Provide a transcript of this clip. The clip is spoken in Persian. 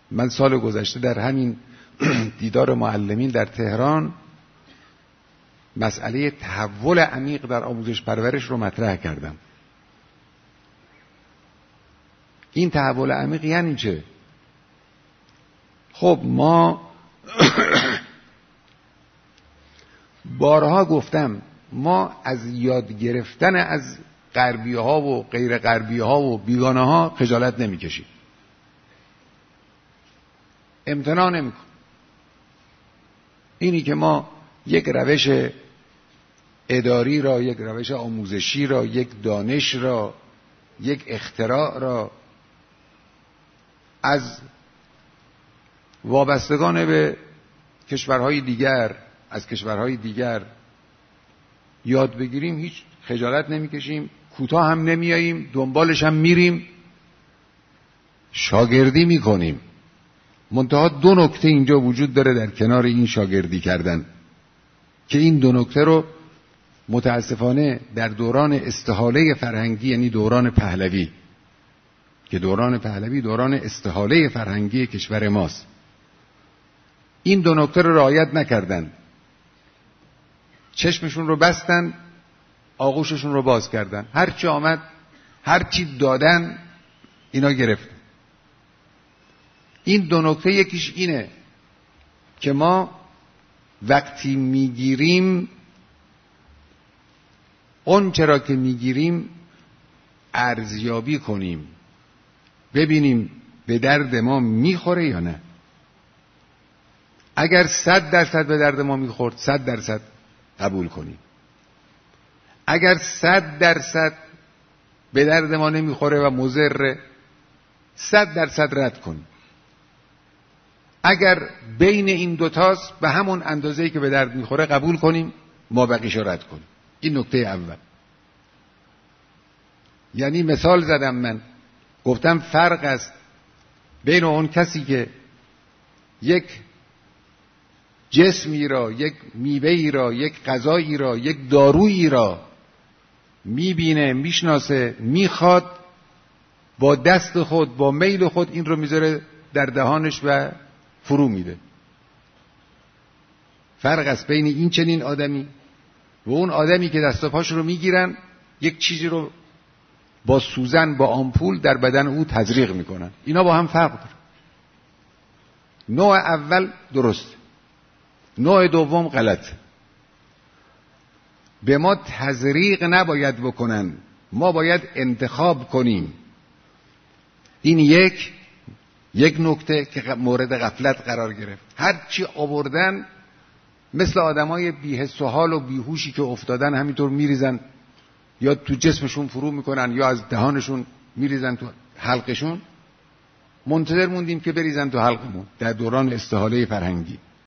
من سال گذشته در همین دیدار معلمین در تهران مسئله تحول عمیق در آموزش پرورش رو مطرح کردم. این تحول عمیق یعنی چه؟ خب ما بارها گفتم ما از یاد گرفتن از غربی ها و غیر غربی ها و بیگانه ها خجالت نمی کشیم، امتناع نمی کنیم. اینی که ما یک روش اداری را، یک روش آموزشی را، یک دانش را، یک اختراع را از وابستگان به کشورهای دیگر، از کشورهای دیگر یاد بگیریم، هیچ خجالت نمیکشیم، کوتاه هم نمیاییم، دنبالش هم میریم، شاگردی میکنیم. منتها دو نکته اینجا وجود داره در کنار این شاگردی کردن که این دو نکته رو متاسفانه در دوران استحاله فرهنگی، یعنی دوران پهلوی، که دوران پهلوی دوران استحاله فرهنگی کشور ماست، این دو نکته رو رعایت نکردن. چشمشون رو بستن، آغوششون رو باز کردن، هرچی آمد، هرچی دادن اینا گرفتن. این دو نکته یکیش اینه که ما وقتی میگیریم اون چرا که میگیریم ارزیابی کنیم، ببینیم به درد ما میخوره یا نه. اگر 100% به درد ما میخورد 100% قبول کنیم. اگر 100% به درد ما نمیخوره و مضره 100% رد کنیم. اگر بین این دوتاست به همون اندازه‌ای که به درد میخوره قبول کنیم، ما بقیشو رد کنیم. این نکته اول. یعنی مثال زدم، من گفتم فرق است بین اون کسی که یک جسمی را، یک میوه‌ای را، یک غذایی را، یک دارویی را میبینه، میشناسه، میخواد، با دست خود، با میل خود این رو میذاره در دهانش و فرو میده. فرق است بین این چنین آدمی و اون آدمی که دست و پاش رو میگیرن، یک چیزی رو با سوزن، با آمپول در بدن او تزریق میکنن. اینا با هم فرق داره. نوع اول درست، نوع دوم غلط. به ما تزریق نباید بکنن، ما باید انتخاب کنیم. این یک نکته که مورد غفلت قرار گرفت. هر چی آوردن مثل آدمای بی‌حس و حال و بیهوشی که افتادن همینطور میریزن، یا تو جسمشون فرو میکنن یا از دهانشون میریزن تو حلقشون. منتظر موندیم که بریزن تو حلقمون در دوران استحاله فرهنگی.